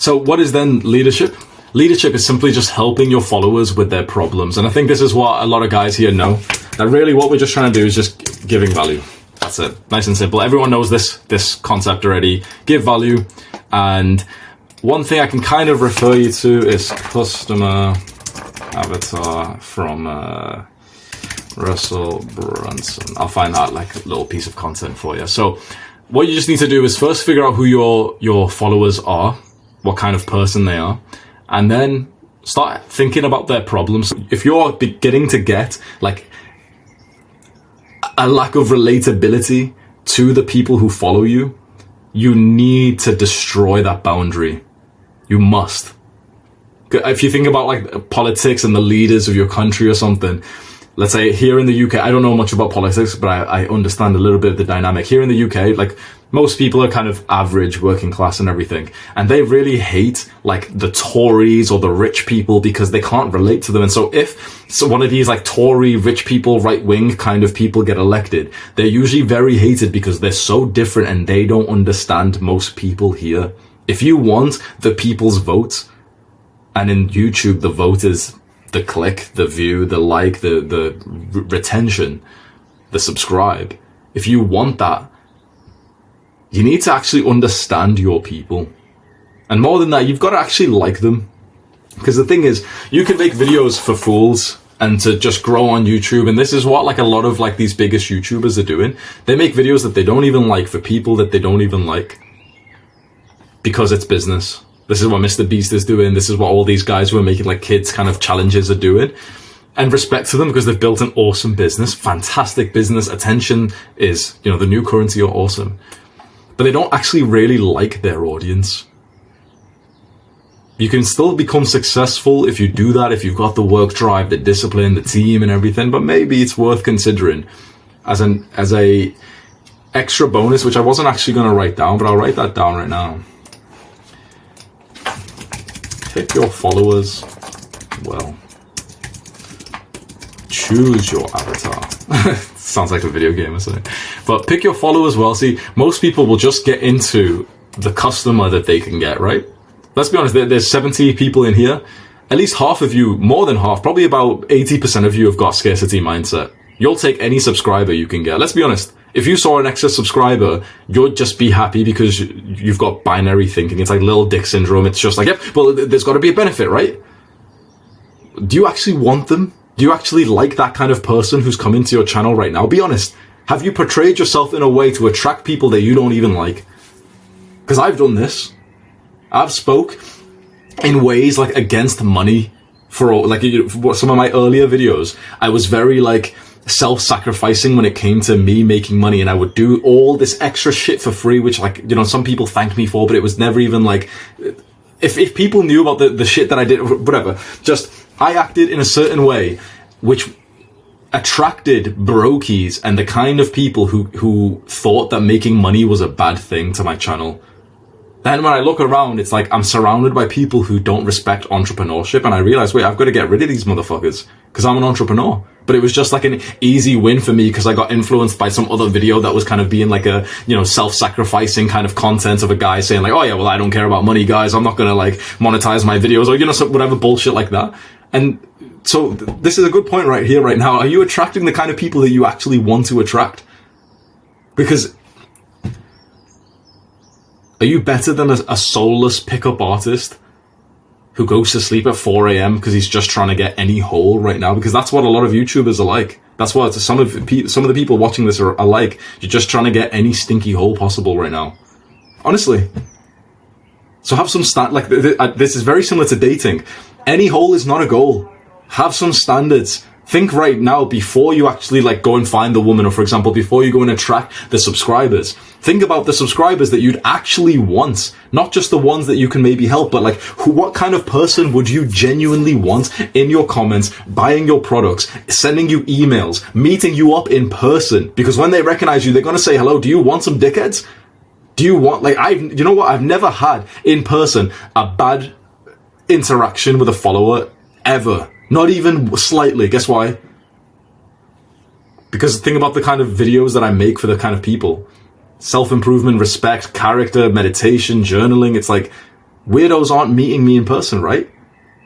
So what is then leadership? Leadership is simply just helping your followers with their problems. And I think this is what a lot of guys here know. That really what we're just trying to do is just giving value. That's it. Nice and simple. Everyone knows this concept already. Give value. And one thing I can kind of refer you to is customer avatar from Russell Brunson. I'll find that like a little piece of content for you. So what you just need to do is first figure out who your followers are, what kind of person they are, and then start thinking about their problems. If you're beginning to get like a lack of relatability to the people who follow you, you need to destroy that boundary. You must. If you think about like politics and the leaders of your country or something, let's say here in the UK, I don't know much about politics, but I understand a little bit of the dynamic. Here in the UK, like most people are kind of average, working class and everything. And they really hate like the Tories or the rich people because they can't relate to them. And so if one of these like Tory, rich people, right wing kind of people get elected, they're usually very hated because they're so different and they don't understand most people here. If you want the people's vote, and in YouTube, the vote is the click, the view, the like, the retention, the subscribe. If you want that, you need to actually understand your people. And more than that, you've got to actually like them. Because the thing is, you can make videos for fools and to just grow on YouTube. And this is what like a lot of like these biggest YouTubers are doing. They make videos that they don't even like for people that they don't even like. Because it's business. This is what Mr. Beast is doing. This is what all these guys who are making like kids kind of challenges are doing. And respect to them because they've built an awesome business, fantastic business. Attention is, the new currency or awesome. But they don't actually really like their audience. You can still become successful if you do that, if you've got the work drive, the discipline, the team and everything. But maybe it's worth considering as a extra bonus, which I wasn't actually going to write down, but I'll write that down right now. Pick your followers well. Choose your avatar. Sounds like a video game or something. But pick your followers well. See, most people will just get into the customer that they can get, right? Let's be honest, there's 70 people in here. At least half of you, more than half, probably about 80% of you have got scarcity mindset. You'll take any subscriber you can get. Let's be honest. If you saw an extra subscriber, you'd just be happy because you've got binary thinking. It's like little dick syndrome. It's just like, yep, well, there's got to be a benefit, right? Do you actually want them? Do you actually like that kind of person who's come into your channel right now? Be honest. Have you portrayed yourself in a way to attract people that you don't even like? Because I've done this. I've spoke in ways like against money for like some of my earlier videos. I was very like self-sacrificing when it came to me making money, and I would do all this extra shit for free, which like, some people thanked me for, but it was never even like, if people knew about the shit that I did, whatever, just, I acted in a certain way, which attracted brokies and the kind of people who thought that making money was a bad thing to my channel. Then when I look around, it's like I'm surrounded by people who don't respect entrepreneurship, and I realize, wait, I've got to get rid of these motherfuckers because I'm an entrepreneur. But it was just like an easy win for me because I got influenced by some other video that was kind of being like a, self-sacrificing kind of content of a guy saying like, oh yeah, well, I don't care about money, guys. I'm not going to like monetize my videos or, whatever bullshit like that. And so this is a good point right here, right now. Are you attracting the kind of people that you actually want to attract? Because are you better than a soulless pickup artist who goes to sleep at 4 a.m. because he's just trying to get any hole right now? Because that's what a lot of YouTubers are like. That's what some of the people watching this are like. You're just trying to get any stinky hole possible right now. Honestly. So have some this is very similar to dating. Any hole is not a goal. Have some standards. Think right now before you actually like go and find the woman, or for example, before you go and attract the subscribers. Think about the subscribers that you'd actually want, not just the ones that you can maybe help, but like what kind of person would you genuinely want in your comments, buying your products, sending you emails, meeting you up in person? Because when they recognize you, they're going to say, hello, do you want some dickheads? Do you want, like, I've never had in person a bad interaction with a follower ever. Not even slightly. Guess why? Because think about the kind of videos that I make for the kind of people. Self-improvement, respect, character, meditation, journaling. It's like, weirdos aren't meeting me in person, right?